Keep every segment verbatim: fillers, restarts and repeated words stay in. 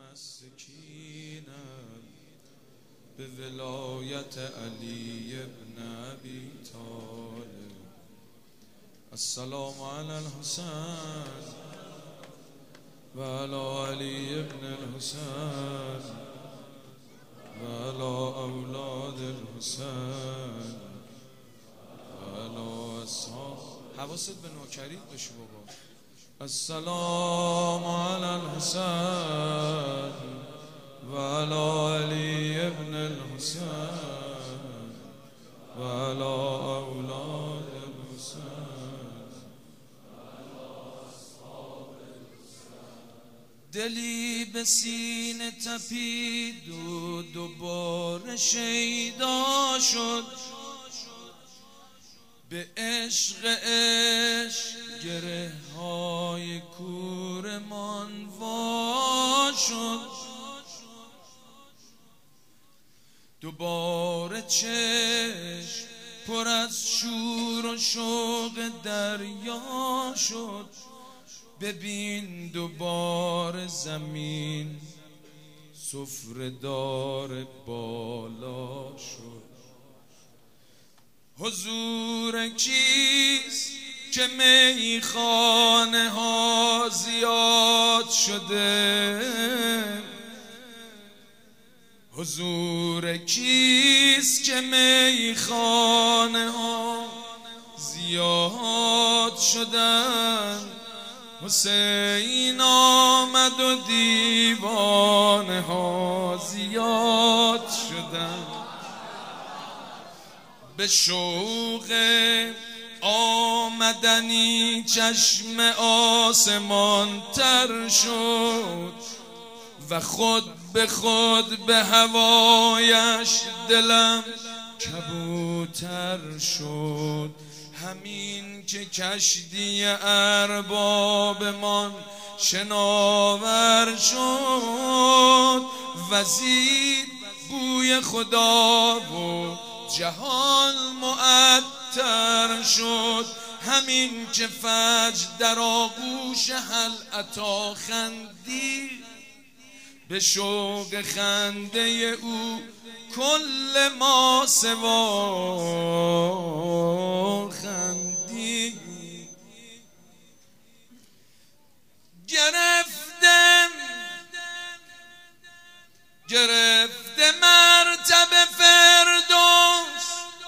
السکینه به ولایت علی ابن ابی طالب. السلام علی الحسین و علی علی ابن الحسین و علی اولاد الحسین و علی اصحاب. حواست به نوکریت بشه بابا. السلام علی الحسین و علی علی ابن الحسین و علی اولاد الحسین. دلی به سینه تپید و دوباره شیدا شد، به عشق عشق گره های کورمان وا شد. دوباره چشم پر از شور و شوق دریا شد، ببین دوباره زمین سفره دار بالا شد. حضور کیست که میخانه ها زیاد شده؟ حضور کیست که میخانه ها زیاد شدن؟ حسین آمد و دیوانه ها زیاد شدن. به شوق آمدنی چشم آسمان تر شد و خود به خود به هوایش دلم کبوتر شد. همین که کشتی اربابمان شناور شد، وزید بوی خدا و جهان معطر شد. همین که فجر در آغوش هل عطا خندی، به شوق خنده او کل ما سوا خندی. گرفتم گرفته مرتبه فردوس،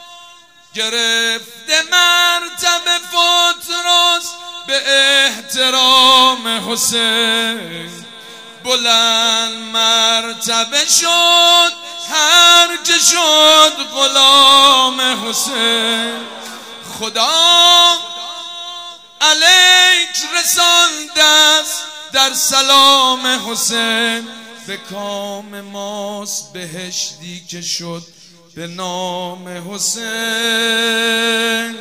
گرفته مرتبه فطرس، به احترام حسین بلند مرتبه شد هر که شد غلام حسین. خدا علیک رسانده است در سلام حسین، به کام ماست بهشتی که شد به نام حسین.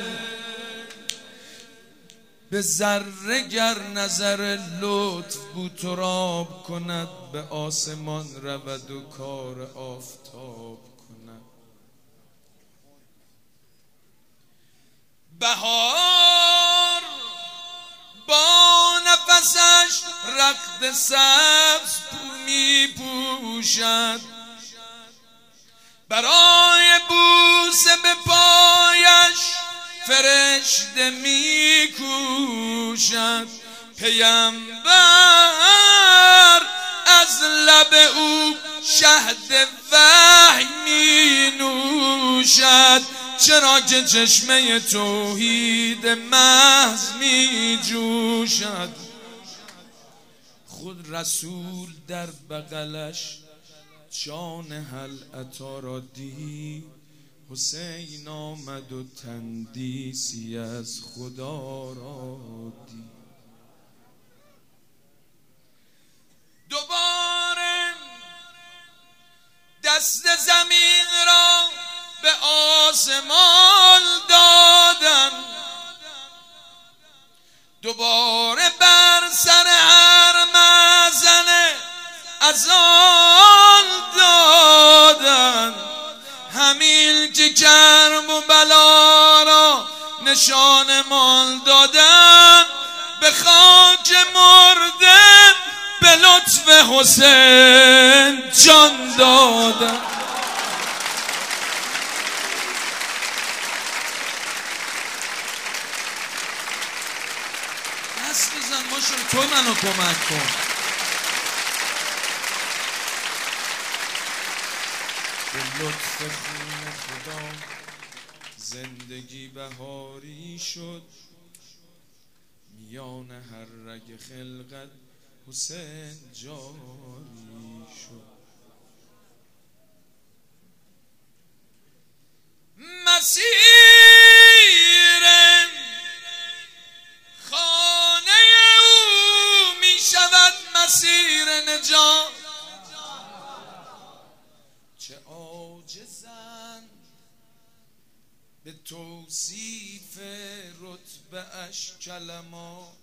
به ذره گر نظر لطف بوتراب کند، به آسمان رود و کار آفتاب کند. بهار با نفسش رخت سبز می پوشد، برای بوسه به پایش فرشته می کوشد. پیامبر از لب او شهد وحی می نوشد، چرا که چشمه توحید محض می جوشد. خود رسول در بغلش جان هل عطا را دید، حسین آمد و تندیسی از خدا را دید. دوباره دست زمین را به آسمان دادن، دوباره بر سر هر مزنه اذان دادن. همین که کرب و بلا را نشانمان دادن، به خاک مرده به لطف لطف حسین جان دادم. دست بزن ماشون، تو منو کمک کن. به لطف خون خدا زندگی بهاری شد، میان هر رگ خلقت حسین جاری شد. مسیر خانه او می شود مسیر نجات، چه عاجزند به توصیف رتبه اش کلمات،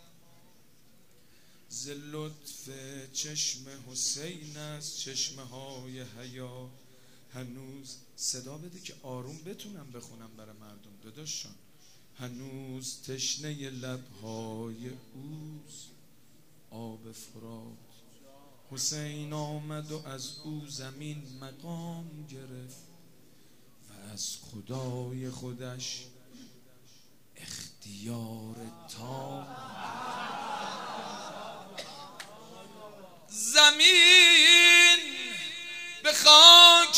ز لطف چشم حسین است چشمه های حیا. هنوز صدا بده که آروم بتونم بخونم برای مردم داداشان. هنوز تشنه لبهای اوست آب فرات، حسین آمد و از او زمین مقام گرفت و از خدای خودش اختیار تام. زمین به خاک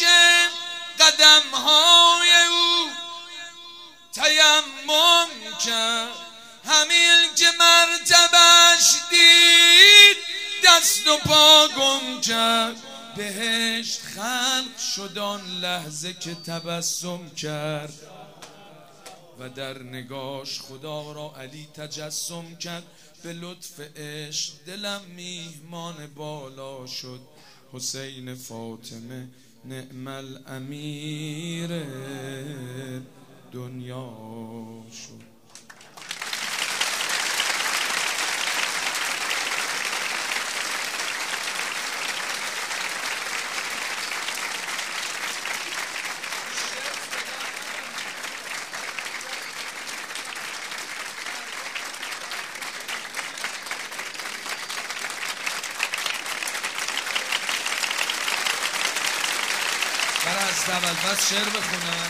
قدمهای او تیمم کرد، همین که مرتبش دید دست و پا گم کرد. بهشت خلق شد آن لحظه که تبسم کرد و در نگاش خدا را علی تجسم کرد. به لطف عشق دلم میهمان بالا شد، حسین فاطمه نعم الامیر دنیا شد. از اول پس شعر بخونم.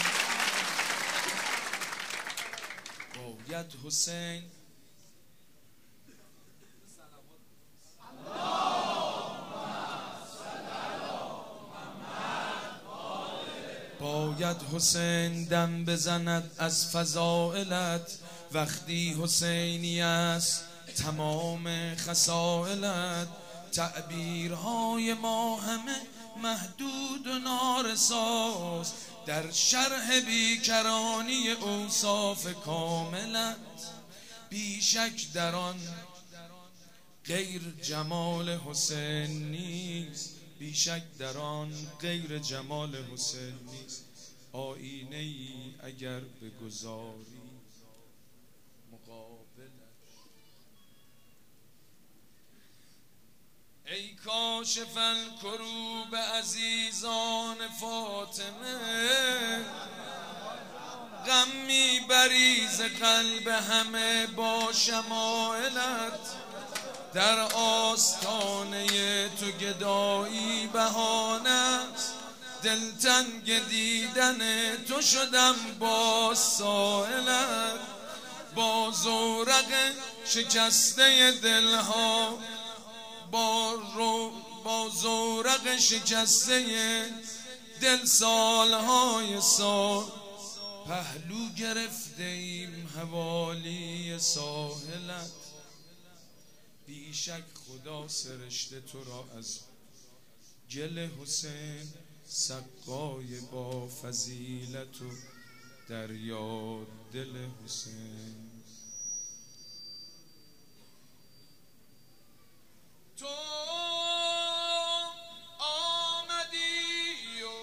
باید حسین باید حسین دم بزند از فضائلت، وقتی حسینی است تمام خصائلت. تعبیرهای ما همه محدود و نارساست در شرح بیکرانی اوصاف کاملت. بیشک در آن غیر جمال حسین نیست، بیشک در آن غیر جمال حسین نیست. آینه ای اگر بگذاری مقابلش، ای کاشف الکروب عزیزان فاطمه، غم میبری ز قلب همه با شمایلت. در آستانه تو گدایی بهانه است، دلتنگ دیدن تو شدم با سائلت. با زورق شکسته دلها با رو با زورق شکسته دل سالهای سال، پهلو گرفته ایم حوالی ساحلت. بیشک خدا سرشته تو را از گل حسین، سقای با فضیلت و دریا دل حسین. تو آمدی و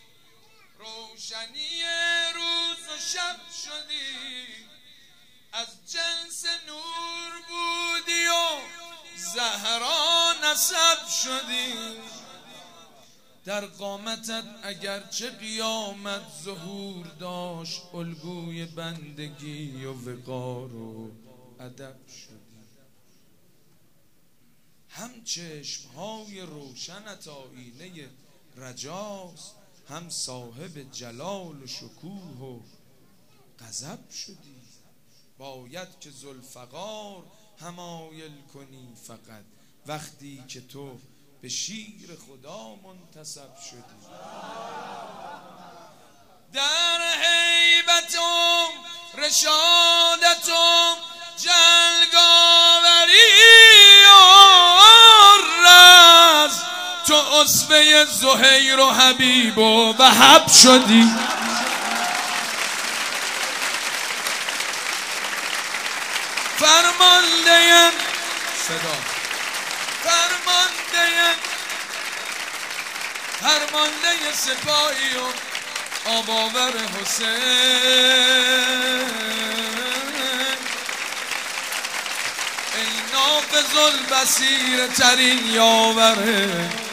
روشنی روز و شب شدی، از جنس نور بودی و زهرا نسب شدی. در قامتت اگرچه قیامت ظهور داشت، الگوی بندگی و وقار و ادب شدی. هم هم چشمهای روشنت آینه رجاست، هم صاحب جلال و شکوه و غضب شدی. باید که ذوالفقار حمایل کنی فقط، وقتی که تو به شیر خدا منتسب شدی. در هیبت و رشادت و جلگاوری و رز، تو اسوه زهیر و حبیب و وهب شدی. فرمانده صدا فرمانده فرمانده سپاهی و آباور حسین، ای نافذ البصیر ترین یاوره.